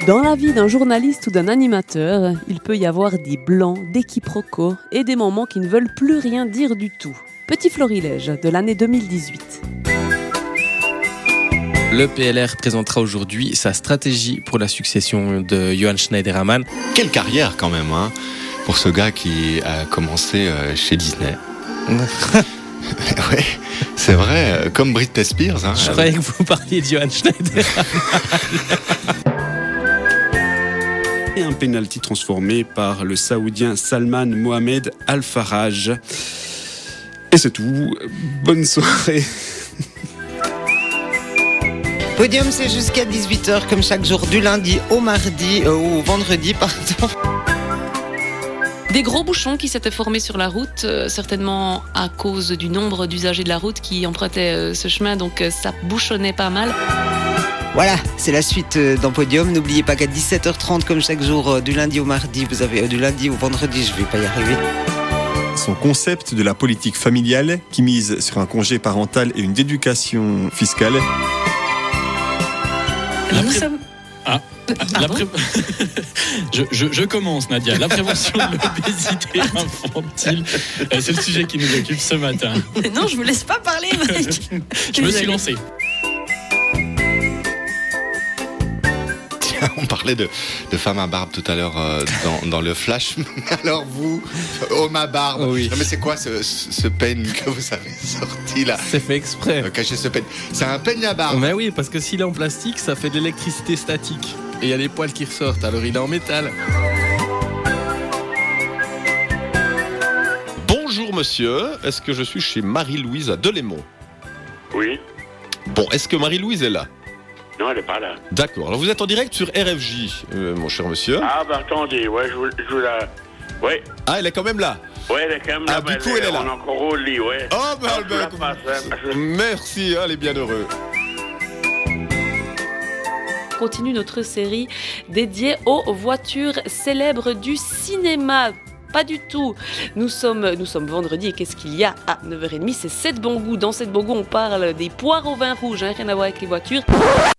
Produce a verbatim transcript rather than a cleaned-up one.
Dans la vie d'un journaliste ou d'un animateur, il peut y avoir des blancs, des quiproquos et des moments qui ne veulent plus rien dire du tout. Petit florilège de l'année deux mille dix-huit. Le P L R présentera aujourd'hui sa stratégie pour la succession de Johan Schneiderman. Quelle carrière quand même, hein, pour ce gars qui a commencé chez Disney. Ouais, c'est vrai, comme Britney Spears. Hein, Je croyais que vous parliez de Johan Schneiderman. Et un pénalty transformé par le Saoudien Salman Mohamed Al Faraj. Et c'est tout. Bonne soirée. Podium, c'est jusqu'à dix-huit heures, comme chaque jour, du lundi au mardi, euh, au vendredi, pardon. Des gros bouchons qui s'étaient formés sur la route, euh, certainement à cause du nombre d'usagers de la route qui empruntaient euh, ce chemin, donc euh, ça bouchonnait pas mal. Voilà, c'est la suite euh, dans Podium. N'oubliez pas qu'à dix-sept heures trente, comme chaque jour, euh, du lundi au mardi, vous avez euh, du lundi au vendredi, je vais pas y arriver. Son concept de la politique familiale qui mise sur un congé parental et une éducation fiscale. Nous pré... sommes... Ah, la pré... je, je, je commence, Nadia. La prévention de l'obésité infantile, euh, c'est le sujet qui nous occupe ce matin. Non, je vous laisse pas parler. Je me suis lancé. On parlait de, de femme à barbe tout à l'heure euh, dans, dans le flash. Alors vous, homme à barbe. Oh oui. Non mais c'est quoi ce, ce, ce peigne que vous avez sorti là? C'est fait exprès. euh, Cachez ce peigne. C'est un peigne à barbe. Mais oui, parce que s'il est en plastique, ça fait de l'électricité statique. Et il y a les poils qui ressortent, alors il est en métal. Bonjour monsieur, est-ce que je suis chez Marie-Louise à Delémont? Oui. Bon, est-ce que Marie-Louise est là? Non, elle n'est pas là. D'accord, alors vous êtes en direct sur R F J, euh, mon cher monsieur. Ah, bah attendez, ouais, je vous, je vous la... Ouais, Ah, elle est quand même là. ouais, elle est quand même là. Ah, du mais coup, elle est là. On est encore au lit, ouais. Oh, bah, Ah, je vous la bah, passe, hein. Merci, hein, elle est bien heureuse. Continue notre série dédiée aux voitures célèbres du cinéma. Pas du tout. Nous sommes, nous sommes vendredi et qu'est-ce qu'il y a à neuf heures trente? C'est sept bons goûts. Dans sept bons goûts, on parle des poires au vin rouge, hein, rien à voir avec les voitures.